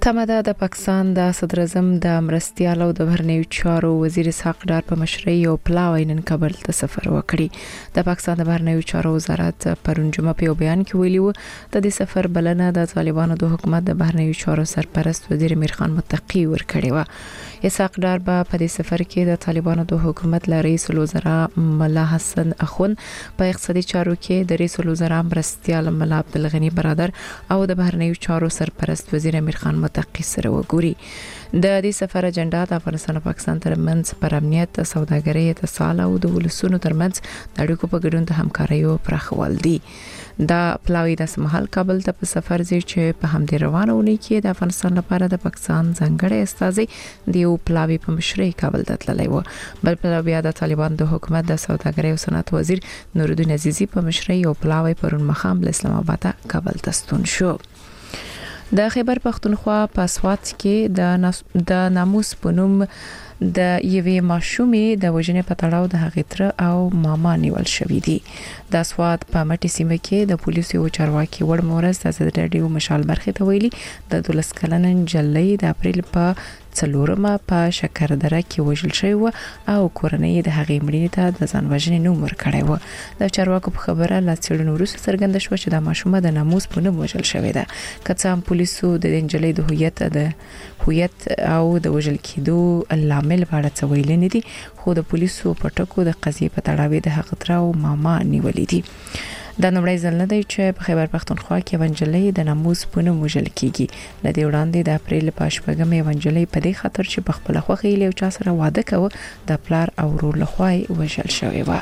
تمه ده د پاکستان د صدر اعظم د مرستیال او د بهرنیو چارو وزیر اسحاق ډار په مشرۍ یو پلاوی نن کابل ته سفر وکړي. د پاکستان د بهرنیو چارو وزارت پرون جمعه په بیان کې ویلي و د دې سفر بلنه د طالبانو د حکومت د بهرنیو چارو سرپرست وزیر امیر خان متقی ورکړی و. اسحاق ډار په دې سفر کې د طالبانو د حکومت له رئیس الوزرا ملا حسن اخون په اقتصادي چارو کې د رئیس الوزرا مرستیال ملا عبدالغنی برادر او د بهرنیو چارو سرپرست وزیر امیر خان متقی سره وګوري. د دې سفر اجنډا د افغانستان او پاکستان ترمنځ پر امنیت، سوداګرۍ، اتصال او د ولسونو ترمنځ د اړیکو په ګډون د همکاریو پراخول دي. دا پلاوی د سمحال کابل ته په سفر ځي چې په همدې روانونه کې د افغانستان لپاره د پاکستان ځانګړی استازي د یو پلاوی په مشرۍ کابل ته تللی و. بل پلاوی د طالبان د حکومت د سوداګرۍ او صنعت وزیر نورالدین عزیزی په مشرۍ یو پلاوی پرون مخام له اسلام آباد کابل ته ستون شو. د خیبر پختونخوا په سوات کې د ناموس په نوم د یوې ماشومې د وژنې په تړاو د هغې تر او ماما نیول شوې دي. د سوات په مټي سیمه کې د پولیسو چارواکي وړ مورز د ازادي رادیو مشال برخه ته ویلي د 12 کلن جلۍ د اپریل په 4مه په شکردره کې وژل شوی و او کورنۍ د هغې مړینې ته د ځان وژنې نوم ورکړی و. د چارواکو په خبره لا څېړنو وروسته څرګنده شوه چې د ماشومه د ناموس په نوم وژل شوې ده. که څه هم پولیسو د جلۍ د هویت او د وژل کېدو لامل په اړه څه ویلي نه دي، خو د پولیسو په ټکو د قضیې په تړاو د هغه تر او ماما نیولې دي. دا نومړی ځل نه دی چې په خیبر پختونخوا کې ونجلې د ناموس په نوم وژل کیږي. لدې وړاندې د اپریل په 8مه ونجلې په دې خاطر چې په خپل خوخي له چا سره واده کوي د پلار او ورور لخوا وژل شوی و.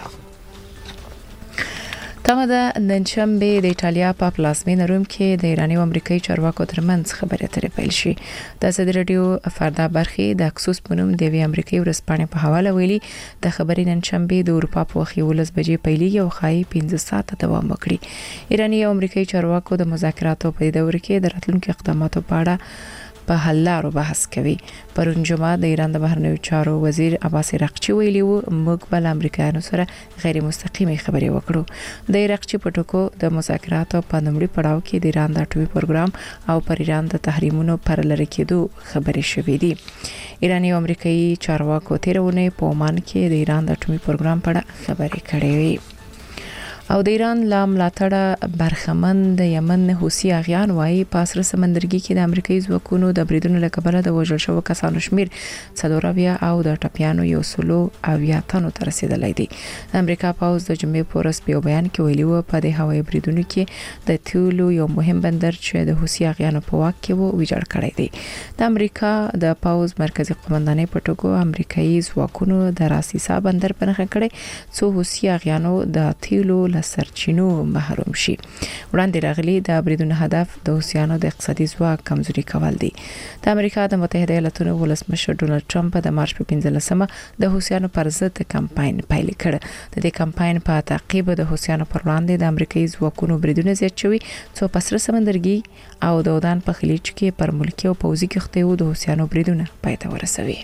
تمه ده نن شنبه د ایټالیا په پلازمینه روم کې د ایراني او امریکایي چارواکو ترمنځ خبرې اترې پیل شي. د ازادي رادیو فردا برخه د اکسوس په نوم د امریکایي ورځپاڼې په حواله ویلي د خبرې نن شنبه د اروپا په وخت 11 بجې پیلېږي او خای 15 ساعته دوام وکړي. ایراني او امریکایي چارواکو د مذاکراتو په دور کې د راتلونکو اقداماتو په اړه په حل لارو بحث کوي. پرون جمعه د ایران د بهرنیو چارو وزیر عباس عراقچي ویلي و موږ بل امریکایانو سره غیر مستقیمه خبرې وکړو. د عراقچي په ټکو د مذاکراتو په لومړي پړاو کې د ایران د اټومي پروګرام او پر ایران د تحریمونو پر لری کېدو خبرې شوې دي. ایراني او امریکایي چارواکو تیرونه په عمان کې د ایران د اټومي پروګرام په اړه خبرې کړې وي. او د ایران لا ملاتړه برخمن د یمن حوثي اغیان وایي په سره سمندرګي کې د امریکایي ځواکونو د بریدونو له کبله د وژل شوو کسانو شمیر 400 او د ټپيانو یو سلو اویا تنو ته رسیدلی دی. د امریکا پوز د جمعې په ورځ په بیان کې ویلي و په د هوایي بریدونو کې د تیولو یو مهم بندر چې د حوثي اغیانو په واک کې وو ویجاړ کړی دی. د امریکا د پوز مرکزی قومندانۍ په ټکو امریکایي ځواکونو د راسیسا بندر په نښه کړی څو حوثي اغیانو د تیولو سرچینو محروم شي. وړاندې راغلي د بریدونو هدف د حوثیانو د اقتصادي ځواک کمزوري کول دي. د امریکا د متحده ایالاتونو ولسمشر ډونالد ټرمپ د مارچ په 15مه د حوثیانو پر ضد کمپاین پیل کړ. د دې کمپاین په تعقیب د حوثیانو پر وړاندې د امریکایي ځواکونو بریدونه زیات شوي څو په سره سمندرګي او د اودان په خلیج کې پر ملکي او پوځي کښتیو د حوثیانو بریدونه پای ته ورسوي.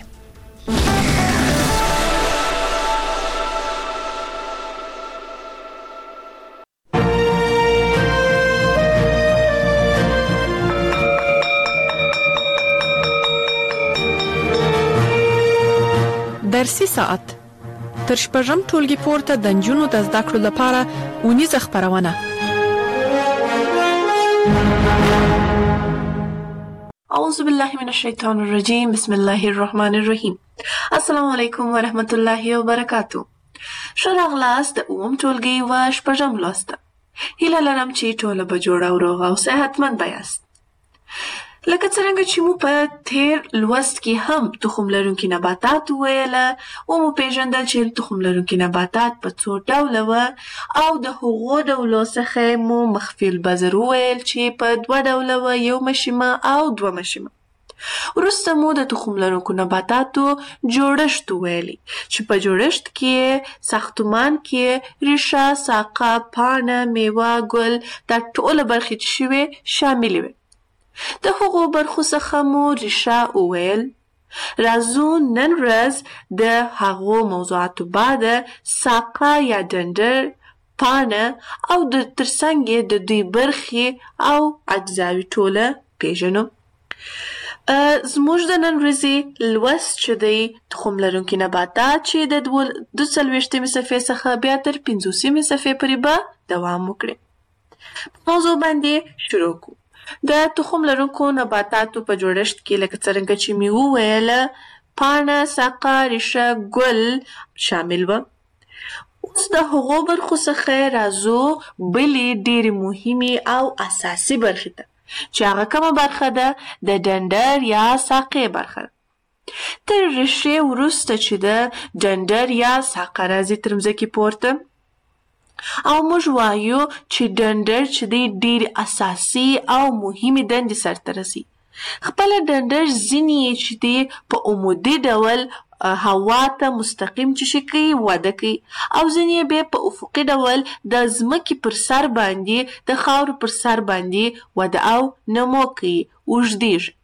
درسي ساعت تر شپږم ټولګي پورته د نجونو د زده کړو لپاره اونیزه خپرونه. اعوذ بالله من الشیطان الرجیم بسم الله الرحمن الرحیم. السلام علیکم ورحمت الله وبرکاتو. ښه راغلاست د اووم ټولګي و شپږم لوست. هیله لرم چې ټوله به جوړه او روغه او صحتمند یاست. لکه څنګه چې مو په تیر لوست کې هم تخم لرونکي نباتات ویله او مو پیژندل چې تخم لرونکي نباتات په څو ډوله و او د هغو ډولو څخه مو مخفي البذر ویل چې په 2 ډوله و، یو مشیمه او 2 مشیمه. وروسته مو د تخم لرونکو نباتاتو جوړښت ویلي چې په جوړښت کې ساختمان کې ریښه، ساقه، پاڼه، میوه، ګل دا ټول برخې چې شوې شاملې وي. د هغو برخو څخه مو ریښه وویل. راځو نن ورځ د هغو موضوعاتو بعد ساقه یا ډنډر، پاڼه او د ترڅنګ د دوی برخې او اجزاوې ټوله پیژنو. زموږ د نن ورځې لوست چې دی تخم لرونکي نباتات چې د 42 صفحې څخه بیا تر 50 صفحې پورې به دوام وکړي. موضوع باندې شروع کوو. د تخم لرونکو نباتاتو په جوړښت کې لکه څرنګه چې مې وویله پاڼه، ساقه، ریښه، ګل شامل و. اوس د هغو برخو څخه راځو بلې ډېرې مهمې او اساسي برخې ته چې هغه کومه برخه ده د ډنډر یا ساقې برخه ده. تر ریښې وروسته چې د ډنډر یا ساقه راځي تر مځکې پورته او موږ وایو چې ډنډر چې دی ډېرې اساسي او مهمې دندې سرته رسي. خپله ډنډر ځینې یې چې دی په عمودي ډول هوا ته مستقیم چې کوي وده کوي او ځینې یې بیا په افقي ډول د ځمکې پر سر باندې د خاورو پر سر باندې وده او نمو کوي، اوږدېږي.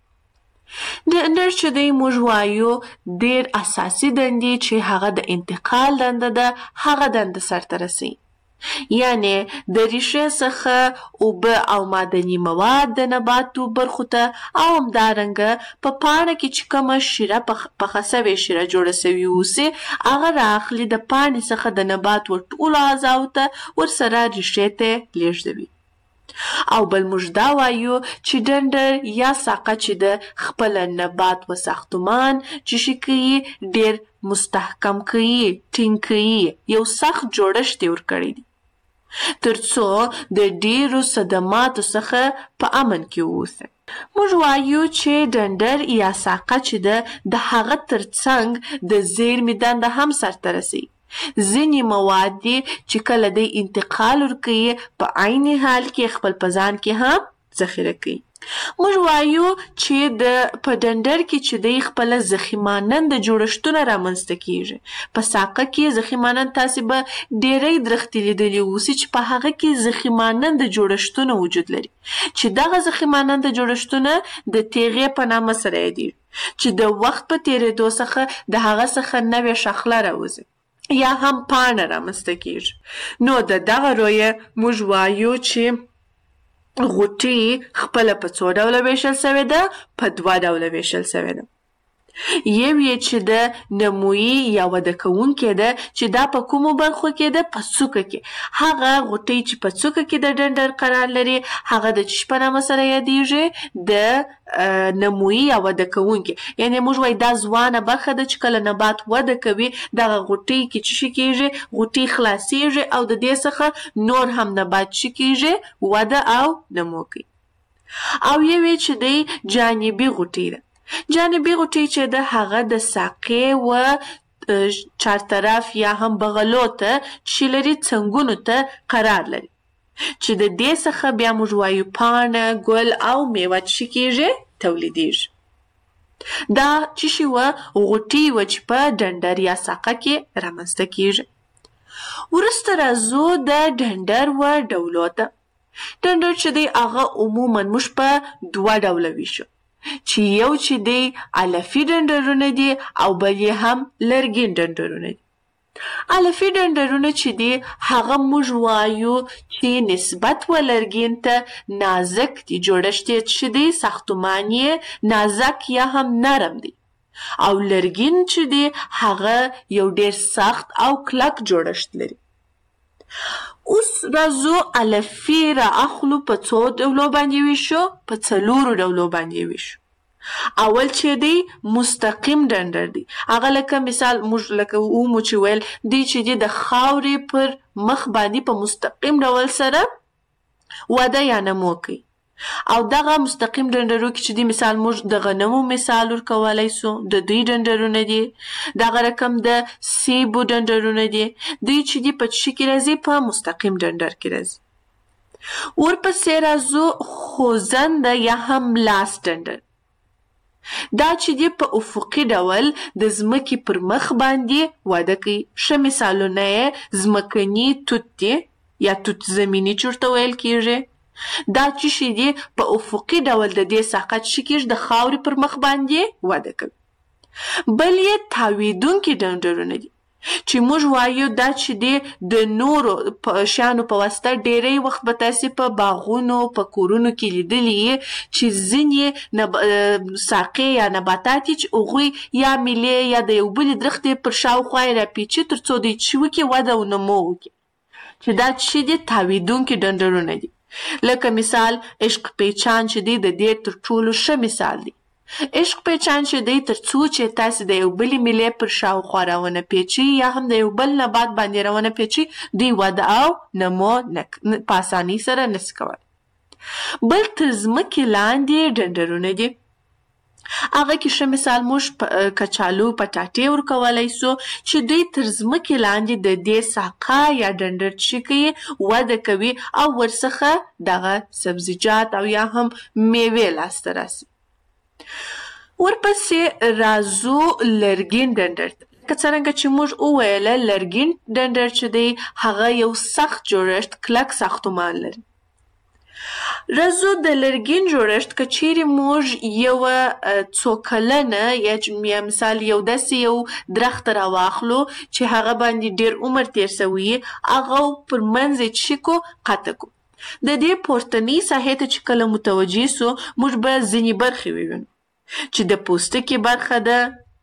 ډنډر چې دی موږ وایو ډېر اساسي دندې چې هغه د انتقال دنده ده هغه دنده سرته رسوي. یعنی د ریښې څخه اوبه او معدني مواد د نباتو برخو ته او همدارنګه په پاڼه کې چې کومه شیره پخه سوې شیره جوړه سوې اوسي هغه رااخلي د پاڼې څخه د نبات ټولو اعضاو ته ورسره ریښې ته لیږدوي. او بل موږ دا وایو چې ډنډر یا ساقه چې د خپل نبات و ساختمان چې کوي ډېر مستحکم کوي، ټینګ کوي، یو سخت جوړښت یې ورکړی دی ترڅو د ډېرو صدماتو څخه په امن کې واوسي. موږ وایو چې ډنډر یا ساقه چې ده د هغه ترڅنګ د زیرمې دنده هم سرته رسي. ځینې مواد دي چې کله دی انتقال ورکوي په عین حال کې خپل په ځان کې هم ذخیره کوي. موږ وایو چې په ډنډر کې چې دی خپله ضخیمانند جوړښتونه رامنځته کیږي. په ساقه کې ضخیمانند تاسې به ډېری درختې لیدلي اوسي چې په هغه کې ضخیمانند جوړښتونه وجود لري چې دغه ضخیمانند جوړښتونه د تیغې په نامه سره یادېږي چې د وخت په تېرېدو څخه د هغه څخه نوې شاخله راوځي یا هم پاڼه رامنځته کیږي. نو د دغه رویه موږ وایو چې غوټې خپله په څو ډوله ویشل سوې ده؟ په 2 ډوله ویشل سوې ده. یو یې چې د نمویي یا وده کوونکې ده چې دا په کومو برخو کې ده؟ په څوکه کې. هغه غوټۍ چې په څوکه کې د ډنډر قرار لري هغه د چی په نامه سره یادېږي؟ د نمویي یا وده کوونکې. یعنې موږ وایو دا ځوانه برخه ده چې کله نبات وده کوي دغه غوټۍ کې چې کېږي غوټۍ خلاصېږي او د دې څخه نور هم نبات چې کېږي وده او نمو کوي. او یو یې چې دی جانبي غوټۍ ده. جانبي غوټۍ چې ده هغه د ساقې و چارطرف یا هم بغلو ته چې لري څنګونو ته قرار لري چې د دې څخه بیا موږ وایو پاڼه، ګل او میوه چې کېږي تولیدېږي. دا چې و غوټۍ و چې په ډنډر یا ساقه کې رامنځته کېږي. وروسته راځو د ډنډر و ډولو ته. ډنډر چې دی هغه عموما موږ په 2 ډوله ویشو چې یو چې دی علفي ډنډرونه دي او بل یې هم لرګین ډنډرونه دي. علفي ډنډرونه چې دي هغه موږ وایو چې نسبت و لرګین ته نازک دي، جوړښت یې چې دی ساختمان یې نازک یا هم نرم دی او لرګین چې دی هغه یو ډېر سخت او کلک جوړښت لري. اوس راځو علفي را اخلو په 2 ډولو باندې ویشو، په 4 ډولو باندې ویشو. اول چې دی مستقیم ډنډر دی. هغه لکه مثال موږ لکه ومو چې ویل دی چې دی د خاورې پر مخ باندې په مستقیم ډول سره وده یا نمو کوي. او دغه مستقیم ډنډرو کې چې دی مثال موږ د غنمو مثال ورکولی سو، د دوی ډنډرونه دي. دغه رقم د سیبو ډنډرونه دي. دوی چې دی په چی کې راځي؟ په مستقیم ډنډر کې راځي. ورپسې راځو خوځنده یا هم لاس ډنډر. دا چې دی په افقي ډول د ځمکې پر مخ باندې وده کوي. ښه مثالونه یې ځمکني توت دی یا توت زمیني چې ورته ویل کېږي. دا چې دی په افقي ډول د دې ساقه چې کېږي د خاورې پر مخ باندې وده کوي. بل یې تاویدونکي ډنډرونه دي. چې موږ وایو دا چې دی د نورو شیانو په واسطه ډېری وخت به تاسې په باغونو په کورونو کې لیدلي چې ځینې ساقې یا نباتات چې هغوی یا میلې یا د یو بلې درختې پر شاوخوا یې راپیچي تر څو دوی چې وکړي وده او نمو وکړي چې دا چې دي تاویدونکي ډنډرونه دي. لکه مثال عشق پیچان چې دی د دې تر ټولو ښه مثال دی. عشق پیچان چې دی تر څو چې تاسې د یو بلې میلې پر شاوخوا راونه پیچي یا هم د یو بل نبات باندې راونه پیچي دوی وده او نمو په اسانۍ سره نشي کولی. بل تر ځمکې لاندې ډنډرونه دي. هغه کې ښه مثال موږ کچالو پټاټې ورکولی سو چې دوی تر ځمکې لاندې د دې ساقه یا ډنډر چې کوي وده کوي او ورڅخه دغه سبزیجات او یا هم میوې لاسته راسي. ورپسې راځو لرګین ډنډر ته. که څرنګه چې موږ وویله لرګین ډنډر چې دی هغه یو سخت جوړښت کلک ساختمان لري. راځو د لرګین جوړښت که چیرې موږ یوه څو کلنه یا مثال یو داسې یو درخت راواخلو چې هغه باندې ډېر عمر تیر سوی هغه پر منځ یې څه کو قطع کو. د دې پورتنۍ ساحې ته چې کله متوجه سو موږ به ځینې برخې ووینو چې د پوستکي برخه ده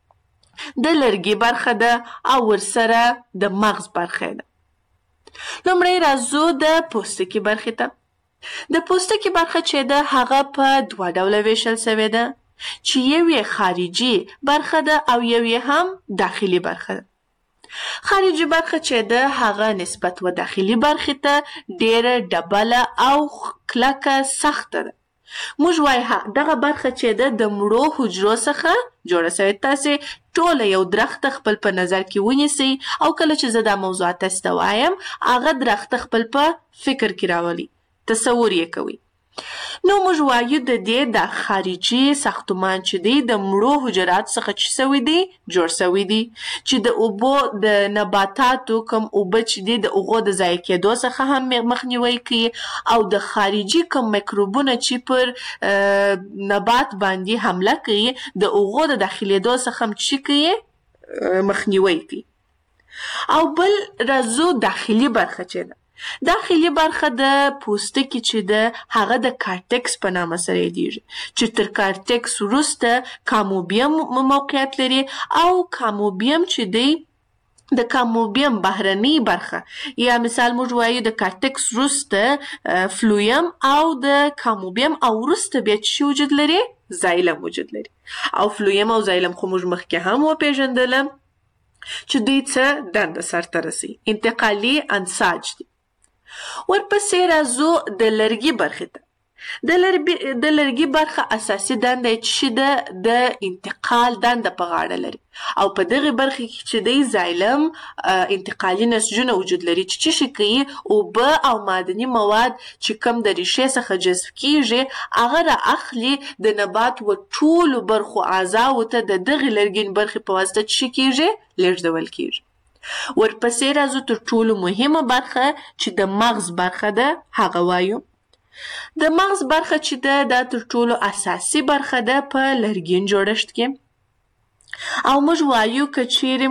د لرګي برخه ده او ورسره د مغز برخه ده. لومړی راځو د پوستکي برخې ته. د پوستکي برخه چې ده هغه په دوه ډوله ویشل سوې ده چې یو یې خارجي برخه ده او یو یې هم داخلي برخه ده. خارجي برخه چې ده هغه نسبت و داخلي برخې ته ډېره ډبله او کلکه سخته ده. موږ وایو دغه برخه چې ده د مړو حجرو څخه جوړه سوې. تاسې ټوله یو درخت خپل په نظر کې ونیسئ او کله چې زه دا موضوعات تاسې ته وایم هغه درخت خپل په فکر کې راولئ، تصور یې کوئ. نو موږ وایو د دې د خارجي ساختمان چې دی د مړو حجرات څخه چې سوی دی جوړ سوی دی چې د اوبو د نباتاتو کوم اوبه چې دی د هغو د ضایع کېدو څخه هم مخنیوی کوي او د خارجي کوم میکروبونه چې پر نبات باندې حمله کوي د هغو د داخلېدو څخه هم چې کوي مخنیوی کوي. او بل راځو داخلي برخه چې ده. داخلي برخه د پوستکي چې ده هغه د کارټکس په نامه سره یادیږي چې تر کارټکس وروسته کاموبیم موقعیت لري او کاموبیم چې دی د کاموبیم بهرنۍ برخه یا مثال موږ وایو د کارټکس وروسته فلویم او د کاموبیم او وروسته بیا چې وجود لري زایلم وجود لري. او فلویم او زایلم خو موږ مخکې هم وپېژندله چې دوی څه دنده سرته رسوي، انتقالي انساج دي. ورپسې راځو د لرګي برخې ته. د لرګي برخه اساسي دنده چې ده د انتقال دنده په غاړه لري او په دغه برخه کې چې دی زایلم انتقالي نسجونه وجود لري چې څه کوي اوبه او معدني مواد چې کم د ریښې څخه جذب کیږي هغه را اخلي د نبات و ټولو برخو اعضاو ته د دغه لرګین برخې په واسطه څه کیږي لیږدول کیږي. ورپسې راځو تر ټولو مهمه برخه چې د مغز برخه ده هغه وایو. د مغز برخه چې ده دا تر ټولو اساسي برخه ده په لرګین جوړښت کې او موږ وایو که چیرې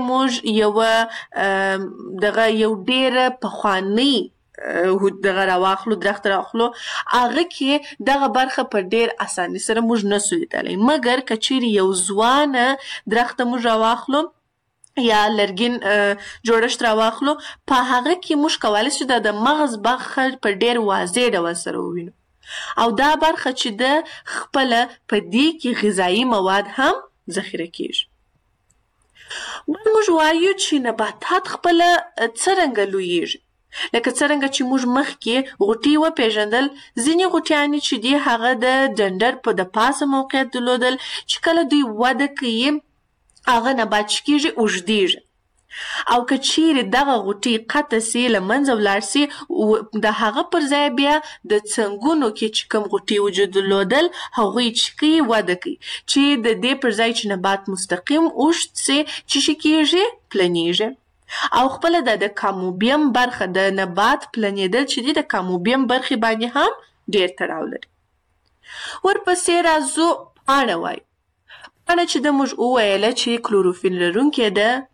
موږ یو ډیره پخوانۍ دغه راواخلو درخت راواخلو هغه کې دغه برخه په ډیر اسانۍ سره موږ نسو لیدلی مګر که چیرې یو ځوانه درخت موږ راواخلو یا لرګین جوړښت راواخلو په هغه کې موږ کولی شو د مغز برخه په ډیر واضح ډول سره ووینو او دا برخه چې ده خپله په دې کې غذایي مواد هم ذخیره کیږي. بل موږ وایو چې نباتات خپله څرنګه لویږي. لکه څرنګه چې موږ مخکې غوټې وپېژندل ځینې غوټیانې چې دي هغه د ډنډر په د پاسه موقعیت درلودل چې کله دوی وده کوي هغه نبات چې کیږي اوږدیږي او که چیرې دغه غوټې قطع سي له منځه ولاړ سي د هغه پر ځای بیا د څنګونو کې چې کوم غوټې وجود درلودل هغوی چې کوي وده کوي چې د دې پر ځای چې نبات مستقیم اوږد سي چې کیږي پلنیږي او خپله د کاموبیم برخه د نبات پلنېدل چې دی د کاموبیم برخې باندې هم ډیر تړاو لري. ورپسې راځو پاڼه وایو. پاڼه چې د موږ وویله چې کلوروفیل لرونکې ده